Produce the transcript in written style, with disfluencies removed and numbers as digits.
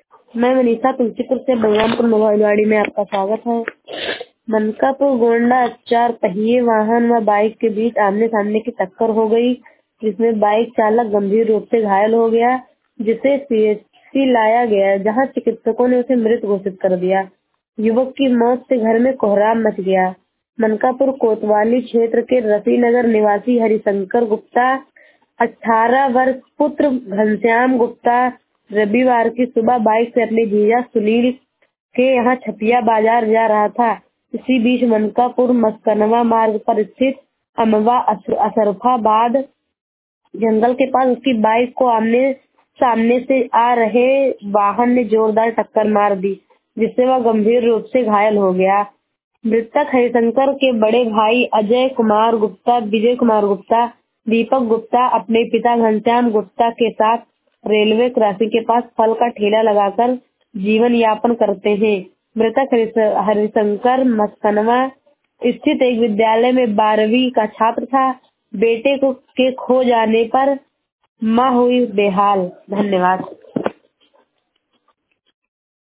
मैं मनीषा तुलसीपुर से बलरामपुर मोबाइलवाड़ी में आपका स्वागत है। मनकापुर गोंडा 4 पहिए वाहन व बाइक के बीच आमने सामने की टक्कर हो गई, जिसमें बाइक चालक गंभीर रूप से घायल हो गया, जिसे सीएचसी लाया गया, जहां चिकित्सकों ने उसे मृत घोषित कर दिया। युवक की मौत से घर में कोहराम मच गया। मनकापुर कोतवाली क्षेत्र के रफीनगर निवासी हरिशंकर गुप्ता 18 वर्ष पुत्र घनश्याम गुप्ता रविवार की सुबह बाइक से अपने जीजा सुनील के यहाँ छपिया बाजार जा रहा था। इसी बीच मनकापुर मस्कनवा मार्ग पर स्थित अमवा अशरफाबाद जंगल के पास उसकी बाइक को आमने सामने से आ रहे वाहन ने जोरदार टक्कर मार दी, जिससे वह गंभीर रूप से घायल हो गया। मृतक हरिशंकर के बड़े भाई अजय कुमार गुप्ता, विजय कुमार गुप्ता, दीपक गुप्ता अपने पिता घनश्याम गुप्ता के साथ रेलवे क्रॉसिंग के पास फल का ठेला लगाकर जीवन यापन करते हैं। मृतक हरिशंकर मस्कनवा स्थित एक विद्यालय में 12वीं का छात्र था। बेटे को के खो जाने पर मां हुई बेहाल। धन्यवाद।